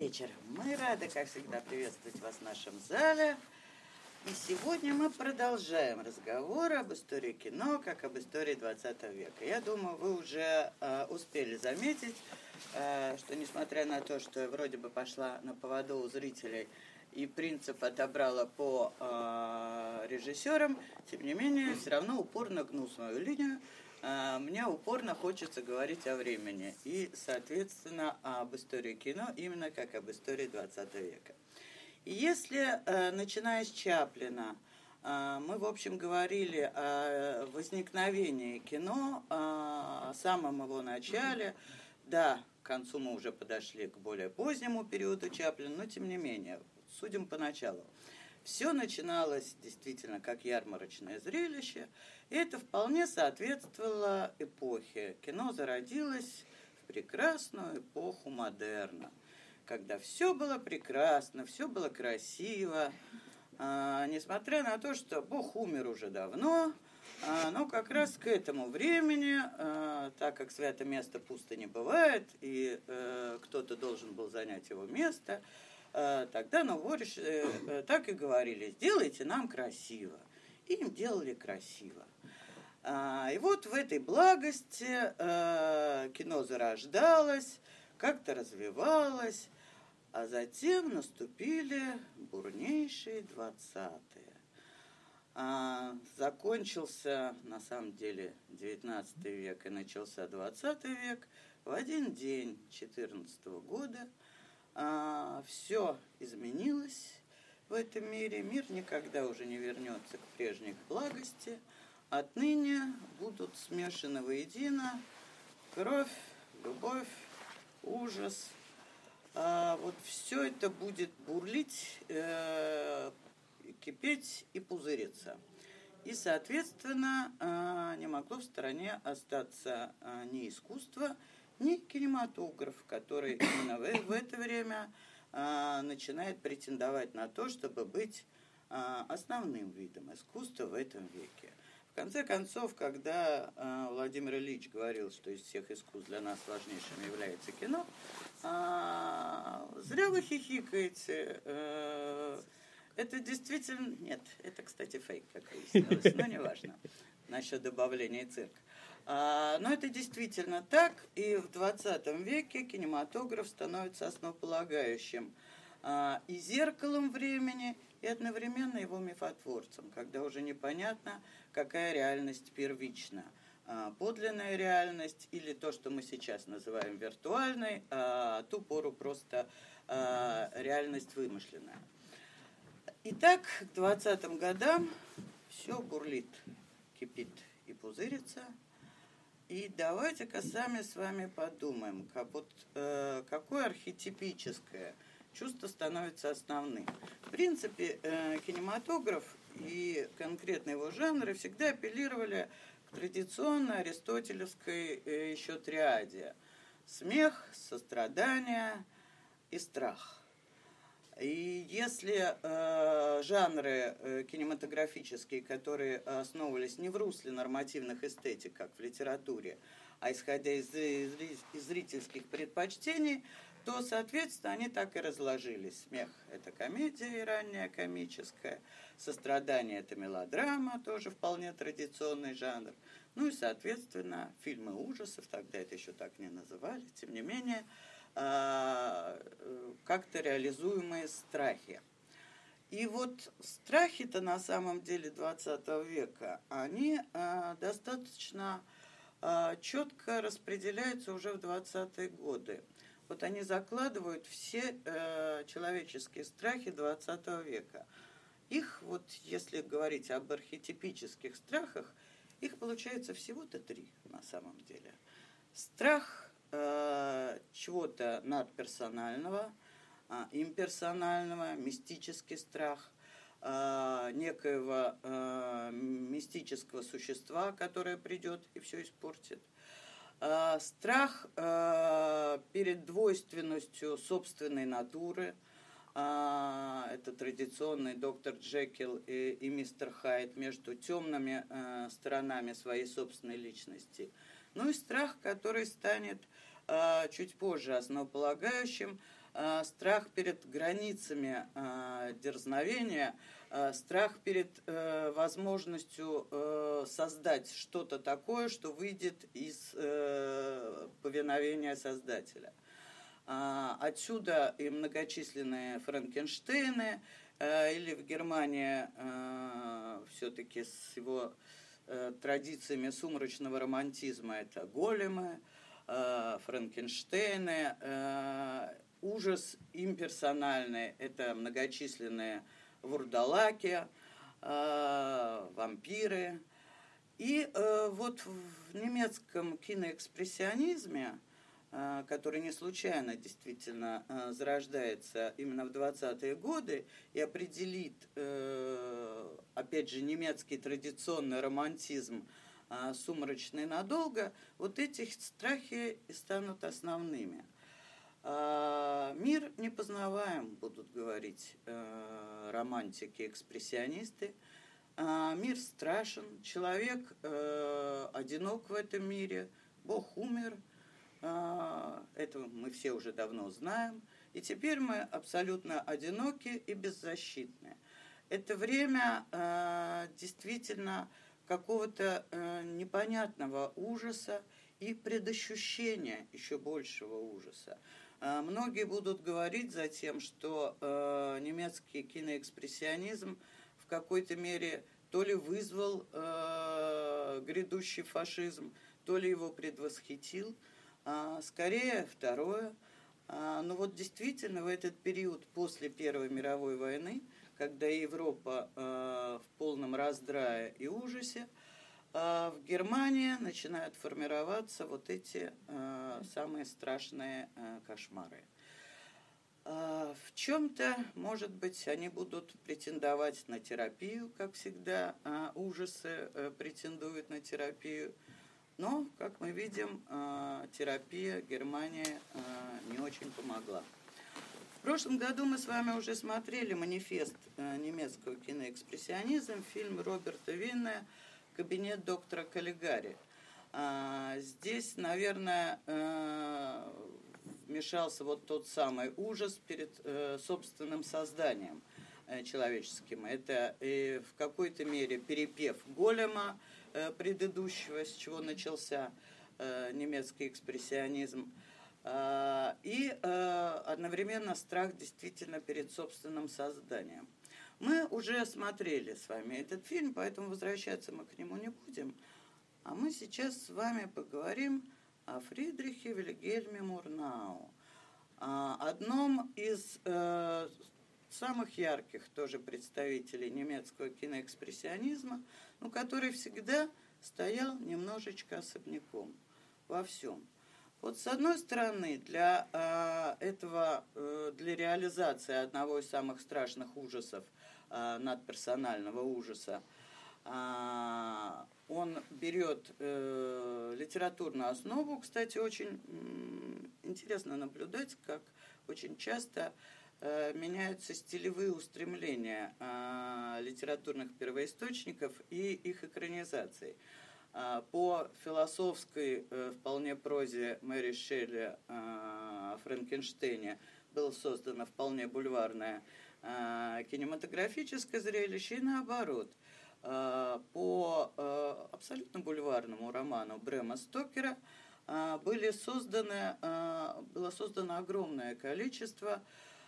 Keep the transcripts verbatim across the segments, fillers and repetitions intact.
Вечер. Мы рады, как всегда, приветствовать вас в нашем зале. И сегодня мы продолжаем разговор об истории кино, как об истории двадцатого века. Я думаю, вы уже э, успели заметить, э, что несмотря на то, что я вроде бы пошла на поводу у зрителей и принцип отобрала по э, режиссерам, тем не менее, все равно упорно гну свою линию. Мне упорно хочется говорить о времени и, соответственно, об истории кино именно как об истории двадцатого века. И если, начиная с Чаплина, мы, в общем, говорили о возникновении кино, о самом его начале, да, к концу мы уже подошли к более позднему периоду Чаплина, но тем не менее, судим по началу. Все начиналось действительно как ярмарочное зрелище, и это вполне соответствовало эпохе. Кино зародилось в прекрасную эпоху модерна, когда все было прекрасно, все было красиво, а, несмотря на то, что Бог умер уже давно, а, но как раз к этому времени, а, так как святое место пусто не бывает, и а, кто-то должен был занять его место, тогда новориши так и говорили: сделайте нам красиво. И им делали красиво. И вот в этой благости кино зарождалось, как-то развивалось, а затем наступили бурнейшие двадцатые. Закончился, на самом деле, девятнадцатый век и начался двадцатый век в один день четырнадцатого года. А, все изменилось в этом мире. Мир никогда уже не вернется к прежней благости. Отныне будут смешаны воедино кровь, любовь, ужас. А, вот все это будет бурлить, э, кипеть и пузыриться. И, соответственно, э, не могло в стороне остаться э, ни искусство, ни кинематограф, который именно в, в это время а, начинает претендовать на то, чтобы быть а, основным видом искусства в этом веке. В конце концов, когда а, Владимир Ильич говорил, что из всех искусств для нас важнейшим является кино, а, зря вы хихикаете. А, это действительно... Нет, это, кстати, фейк, как выяснилось, но неважно, насчет добавления цирка. Но это действительно так, и в двадцатом веке кинематограф становится основополагающим и зеркалом времени, и одновременно его мифотворцем, когда уже непонятно, какая реальность первична. Подлинная реальность или то, что мы сейчас называем виртуальной, а ту пору просто реальность вымышленная. Итак, к двадцатым годам все бурлит, кипит и пузырится. И давайте-ка сами с вами подумаем, как, вот, э, какое архетипическое чувство становится основным. В принципе, э, кинематограф и конкретно его жанры всегда апеллировали к традиционной аристотелевской э, еще триаде: смех, сострадание и страх. И если э, жанры э, кинематографические, которые основывались не в русле нормативных эстетик, как в литературе, а исходя из, из, из зрительских предпочтений, то, соответственно, они так и разложились. Смех – это комедия и ранняя комическая, сострадание – это мелодрама, тоже вполне традиционный жанр. Ну и, соответственно, фильмы ужасов, тогда это еще так не называли, тем не менее, как-то реализуемые страхи. И вот страхи-то на самом деле двадцатого века, они э, достаточно э, четко распределяются уже в двадцатые годы. Вот они закладывают все э, человеческие страхи двадцатого века. Их, вот если говорить об архетипических страхах, их получается всего-то три на самом деле. Страх чего-то надперсонального, имперсонального, мистический страх, некоего мистического существа, которое придет и все испортит. Страх перед двойственностью собственной натуры. Это традиционный доктор Джекил и, и мистер Хайд между темными сторонами своей собственной личности. Ну и страх, который станет э, чуть позже основополагающим страх перед границами дерзновения, страх перед возможностью создать что-то такое, что выйдет из повиновения Создателя. Отсюда и многочисленные Франкенштейны, или в Германии все-таки с его традициями сумрачного романтизма это големы, Франкенштейны, ужас имперсональный, это многочисленные вурдалаки, вампиры. И вот в немецком киноэкспрессионизме, который не случайно действительно зарождается именно в двадцатые годы и определит, опять же, немецкий традиционный романтизм сумрачный надолго, вот эти страхи и станут основными. Мир непознаваем, будут говорить романтики, экспрессионисты. Мир страшен, человек одинок в этом мире, Бог умер. Это мы все уже давно знаем. И теперь мы абсолютно одиноки и беззащитны. Это время действительно какого-то непонятного ужаса и предощущения еще большего ужаса. Многие будут говорить затем, что немецкий киноэкспрессионизм в какой-то мере то ли вызвал грядущий фашизм, то ли его предвосхитил. Скорее второе. Но вот действительно в этот период после Первой мировой войны, когда Европа в полном раздрае и ужасе, в Германии начинают формироваться вот эти самые страшные кошмары. В чем-то, может быть, они будут претендовать на терапию, как всегда, ужасы претендуют на терапию. Но, как мы видим, терапия Германии не очень помогла. В прошлом году мы с вами уже смотрели манифест немецкого киноэкспрессионизма, фильм Роберта Винне «Кабинет доктора Каллигари». Здесь, наверное, вмешался вот тот самый ужас перед собственным созданием человеческим. Это в какой-то мере перепев голема предыдущего, с чего начался немецкий экспрессионизм, и одновременно страх действительно перед собственным созданием. Мы уже смотрели с вами этот фильм, поэтому возвращаться мы к нему не будем. А мы сейчас с вами поговорим о Фридрихе Вильгельме Мурнау, одном из самых ярких тоже представителей немецкого киноэкспрессионизма, но который всегда стоял немножечко особняком во всем. Вот с одной стороны, для э, этого, э, для реализации одного из самых страшных ужасов, э, надперсонального ужаса, э, он берет э, литературную основу. Кстати, очень э, интересно наблюдать, как очень часто э, меняются стилевые устремления э, литературных первоисточников и их экранизаций. По философской вполне прозе Мэри Шелли о Франкенштейне было создано вполне бульварное кинематографическое зрелище, и наоборот. По абсолютно бульварному роману Брэма Стокера были созданы, было создано огромное количество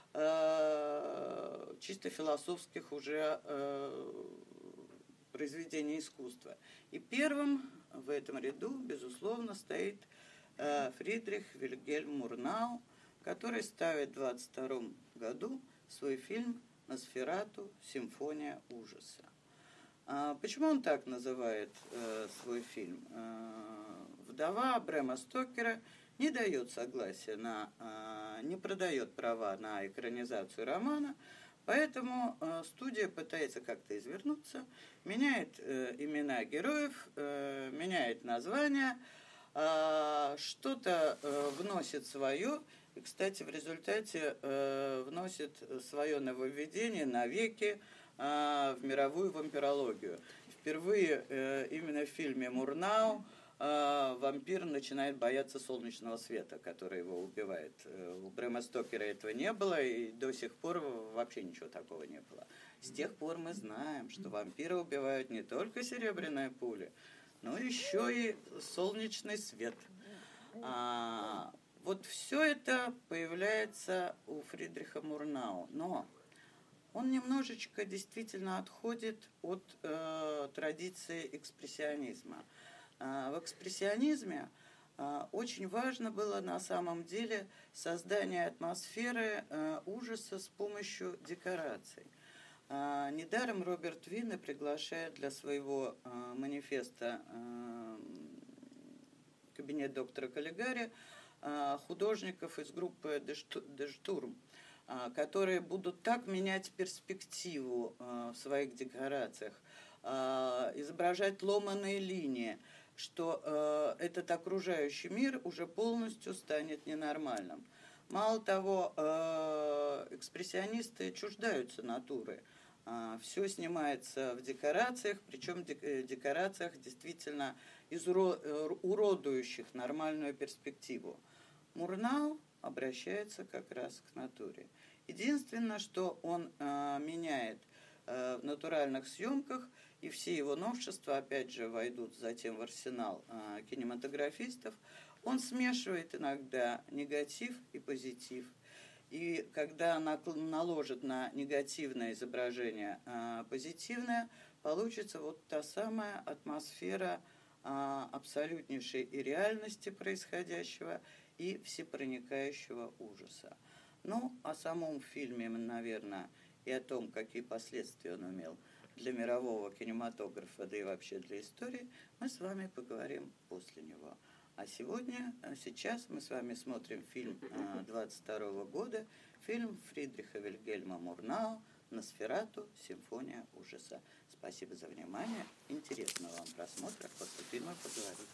чисто философских уже произведений искусства. И первым в этом ряду, безусловно, стоит э, Фридрих Вильгельм Мурнау, который ставит в двадцать втором году свой фильм «Носферату. Симфония ужаса». А почему он так называет э, свой фильм? Э, вдова Брэма Стокера не дает согласия на, э, не продает права на экранизацию романа. Поэтому э, студия пытается как-то извернуться, меняет э, имена героев, э, меняет названия, э, что-то э, вносит свое, и, кстати, в результате э, вносит свое нововведение навеки э, в мировую вампирологию. Впервые э, именно в фильме Мурнау э, вампир начинает бояться солнечного света, который его убивает. У Брэма Стокера этого не было, и до сих пор вообще ничего такого не было. С тех пор мы знаем, что вампиры убивают не только серебряные пули, но еще и солнечный свет. А, вот все это появляется у Фридриха Мурнау, но он немножечко действительно отходит от э, традиции экспрессионизма. Э, в экспрессионизме э, очень важно было на самом деле создание атмосферы э, ужаса с помощью декораций. Э, недаром Роберт Винне приглашает для своего э, манифеста э, «Кабинет доктора Каллигари» э, художников из группы «Де Штурм», которые будут так менять перспективу в своих декорациях, изображать ломаные линии, что этот окружающий мир уже полностью станет ненормальным. Мало того, экспрессионисты чуждаются натуры. Все снимается в декорациях, причем в декорациях действительно уродующих нормальную перспективу. Мурнау обращается как раз к натуре. Единственное, что он э, меняет э, в натуральных съемках, и все его новшества, опять же, войдут затем в арсенал э, кинематографистов, он смешивает иногда негатив и позитив. И когда наложит на негативное изображение э, позитивное, получится вот та самая атмосфера э, абсолютнейшей и реальности происходящего, и всепроникающего ужаса. Ну, о самом фильме, наверное, и о том, какие последствия он имел для мирового кинематографа, да и вообще для истории, мы с вами поговорим после него. А сегодня, сейчас мы с вами смотрим фильм двадцать второго года, фильм Фридриха Вильгельма Мурнау «Носферату. Симфония ужаса». Спасибо за внимание. Интересного вам просмотра. После фильма поговорим.